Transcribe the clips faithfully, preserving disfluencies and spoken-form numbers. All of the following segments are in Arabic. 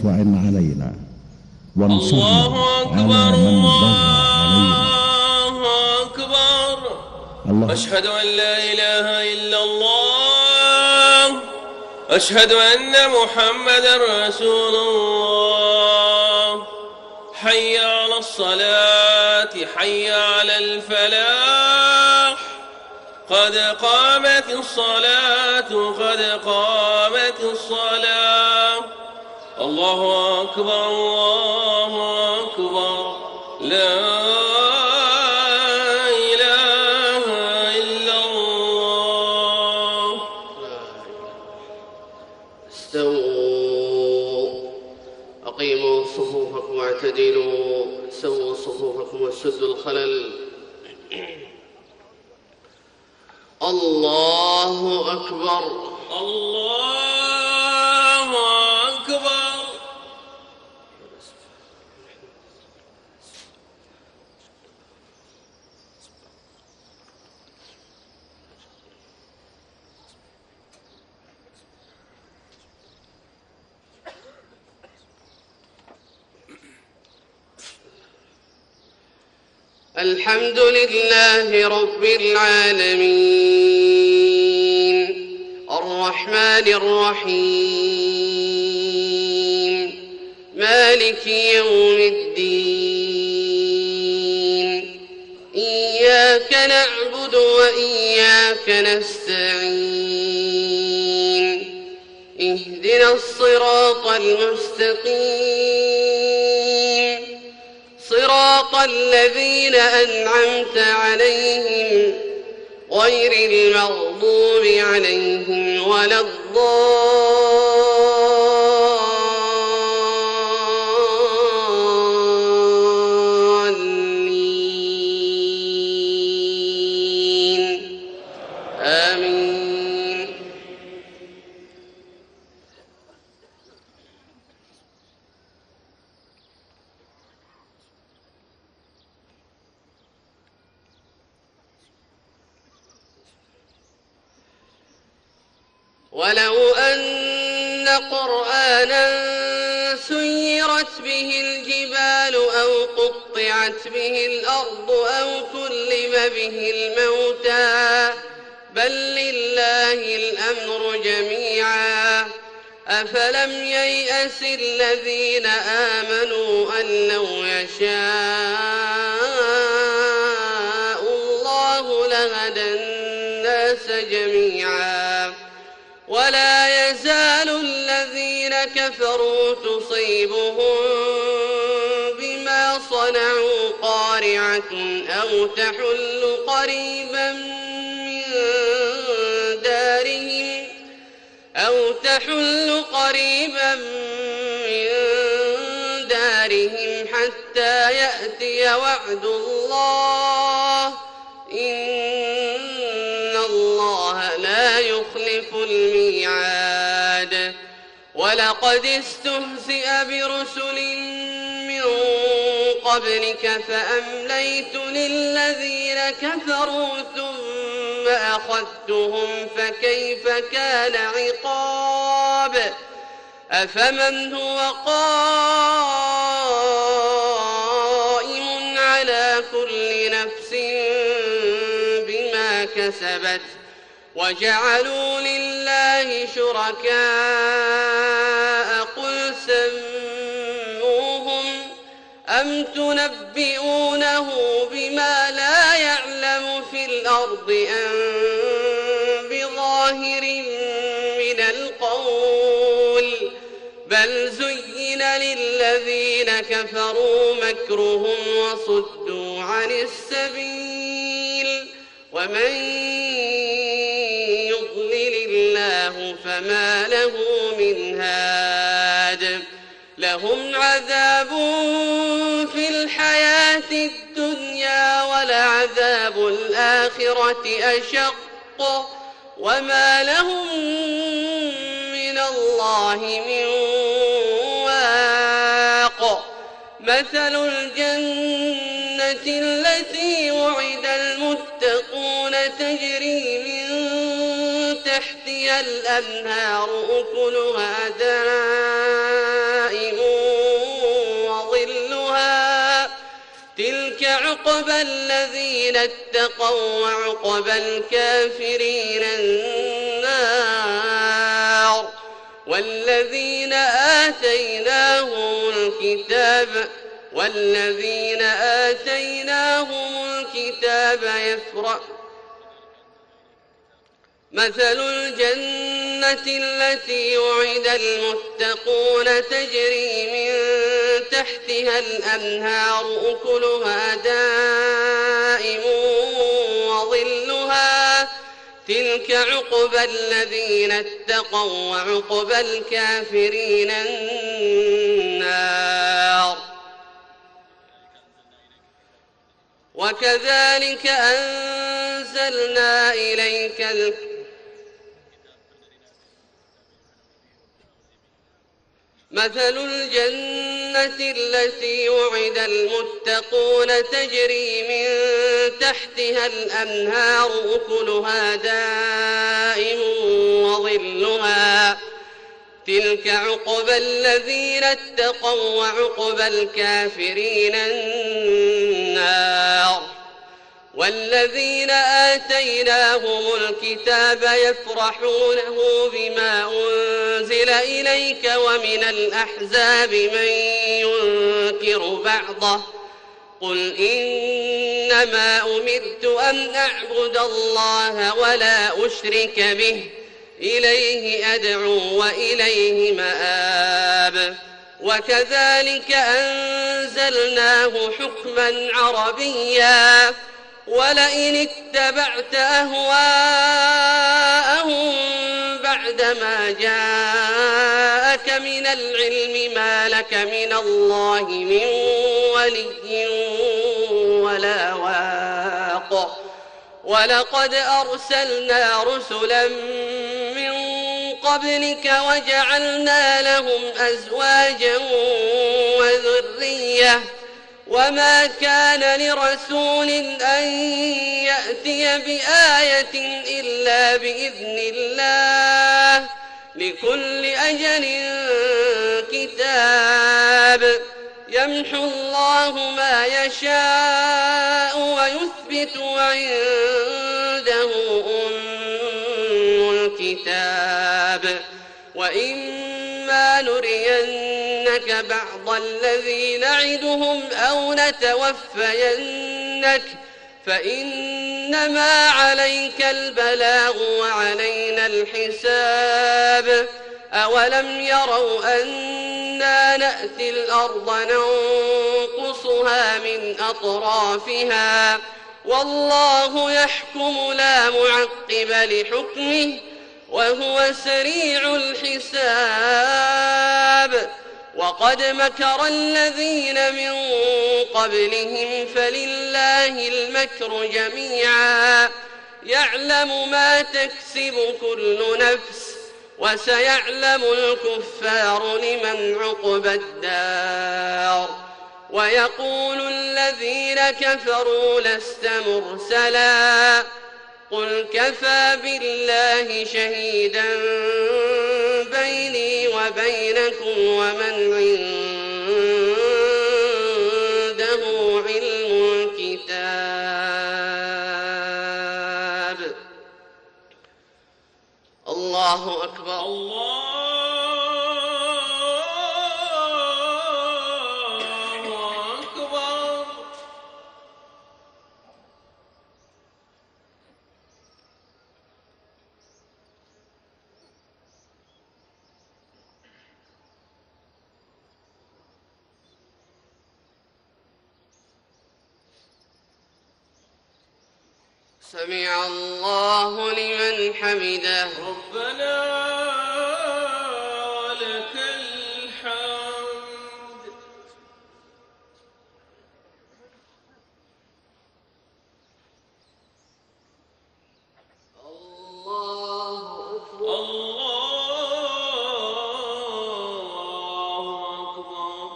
وإن علينا، وانصرنا الله على أكبر من بغى علينا. الله أكبر. الله. أشهد أن لا إله إلا الله، أشهد أن محمدا رسول الله. حي على الصلاة، حي على الفلاح، قد قامت الصلاة، قد قامت الصلاة. الله أكبر الله أكبر، لا إله إلا الله. استووا، أقيموا صفوفكم واعتدلوا، سووا صفوفكم وسدوا الخلل. الله أكبر الله أكبر. الحمد لله رب العالمين، الرحمن الرحيم، مالك يوم الدين. إياك نعبد وإياك نستعين، اهدنا الصراط المستقيم، صراط الذين أنعمت عليهم غير المغضوب عليهم ولا الضالين. آمين. ولو أن قرآنا سيرت به الجبال أو قطعت به الأرض أو كلم به الموتى بل لله الأمر جميعا. أفلم ييأس الذين آمنوا أن لو يشاء الله لهدى الناس جميعا. ولا يزال الذين كفروا تصيبهم بما صنعوا قارعة أو تحل قريبا من دارهم أو تحل قريبا من دارهم حتى يأتي وعد الله. إن الله لا يخلف الميعاد. ولقد استهزئ برسل من قبلك فأمليت للذين كفروا ثم أخذتهم فكيف كان عقاب. أفمن هو قائم على كل نفس بما كسبت وجعلوا لله شركاء قل سموهم أم تنبئونه بما لا يعلم في الأرض أم بظاهر من القول بل زين للذين كفروا مكرهم وصدوا عن السبيل ومن يضلل الله فما له من هاد. لهم عذاب في الحياة الدنيا ولعذاب الآخرة أشق وما لهم من الله من واق. مثل الجنة التي وعد المتقون تجري من تحتها الأنهار أكلها دائم تلك عقبى الذين اتقوا وعقبى الكافرين النار. والذين آتيناهم الكتاب والذين آتيناهم الكتاب يفرح مثل الجنة التي وعد المتقون تجري من تحتها الأنهار أكلها دائم وظلها تلك عقبى الذين اتقوا وعقبى الكافرين النار. وكذلك أنزلنا إليك الكتاب مثل الجنة التي وعد المتقون تجري من تحتها الأنهار أكلها دائم وظلها تلك عقبى الذين اتقوا وعقبى الكافرين النار. والذين آتيناهم الكتاب يفرحونه بما أنزل إليك ومن الأحزاب من ينكر بعضه قل إنما أمرت أن أعبد الله ولا أشرك به إليه أدعو وإليه مآب. وكذلك أنزلناه حكما عربيا ولئن اتبعت أهواءهم بعدما جاءك من العلم ما لك من الله من ولي ولا واق. ولقد أرسلنا رسلا من قبلك وجعلنا لهم أزواجا وذرية وما كان لرسول أن يأتي بآية إلا بإذن الله لكل أجل كتاب. يمحو الله ما يشاء ويثبت وعنده أم الكتاب. وإما نرينك بعض الذي نعدهم أو نتوفينك فإنما عليك البلاغ وعلينا الحساب. أولم يروا أنا نأتي الأرض ننقصها من أطرافها والله يحكم لا معقب لحكمه وهو سريع الحساب. وقد مكر الذين من قبلهم فلله المكر جميعا يعلم ما تكسب كل نفس وسيعلم الكفار لمن عقبى الدار. ويقول الذين كفروا لست مرسلا قل كفى بالله شهيدا بيني وبينكم ومن عنده علم الكتاب. الله أكبر. الله أكبر. سمع الله لمن حمده. ربنا ولك الحمد. الله أكبر. الله أكبر.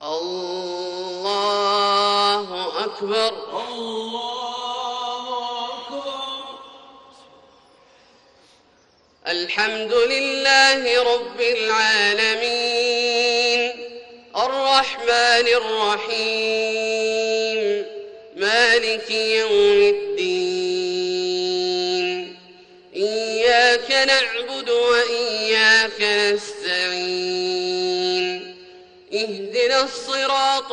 الله أكبر. الله أكبر. الحمد لله رب العالمين الرحمن الرحيم مالك يوم الدين إياك نعبد وإياك نستعين اهدنا الصراط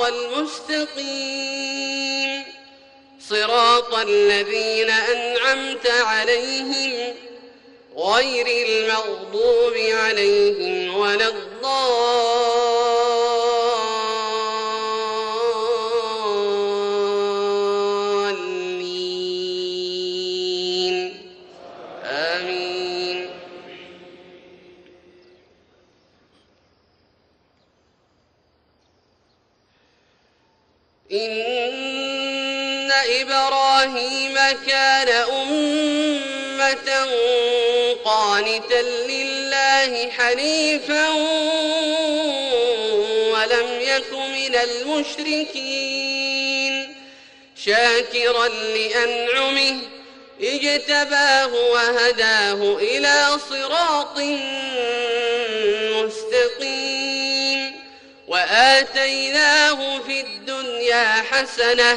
المستقيم صراط الذين أنعمت عليهم غير المغضوب عليهم ولا الضالين آمين. إن إبراهيم كان أمة قانتا لله حنيفا ولم يك من المشركين شاكرا لأنعمه اجتباه وهداه إلى صراط مستقيم وآتيناه في الدنيا حسنة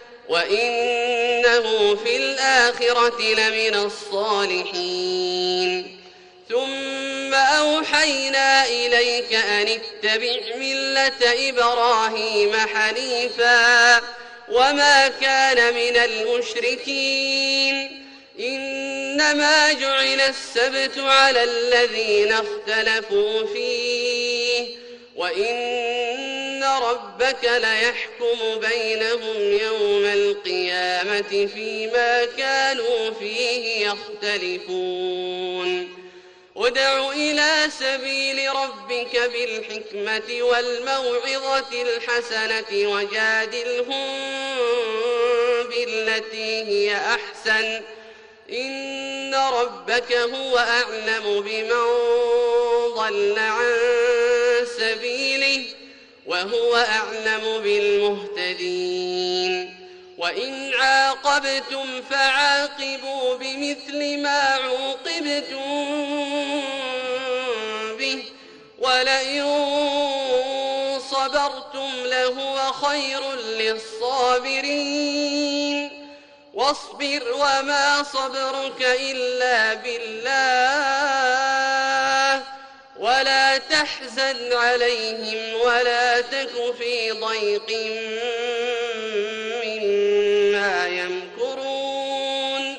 وإنه في الآخرة لمن الصالحين ثم أوحينا إليك أن اتبع ملة إبراهيم حنيفا وما كان من المشركين إنما جعل السبت على الذين اختلفوا فيه وإن ربك ليحكم بينهم يوم القيامة فيما كانوا فيه يختلفون ادع إلى سبيل ربك بالحكمة والموعظة الحسنة وجادلهم بالتي هي أحسن إن ربك هو أعلم بمن ضل عن سبيله وهو أعلم بالمهتدين وإن عاقبتم فعاقبوا بمثل ما عوقبتم به ولئن صبرتم لهو خير للصابرين واصبر وما صبرك إلا بالله ولا تحزن عليهم ولا تك في ضيق مما يمكرون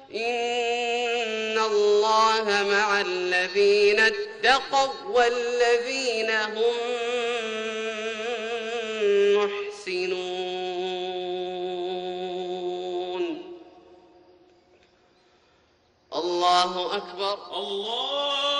إن الله مع الذين اتقوا والذين هم محسنون. الله أكبر. الله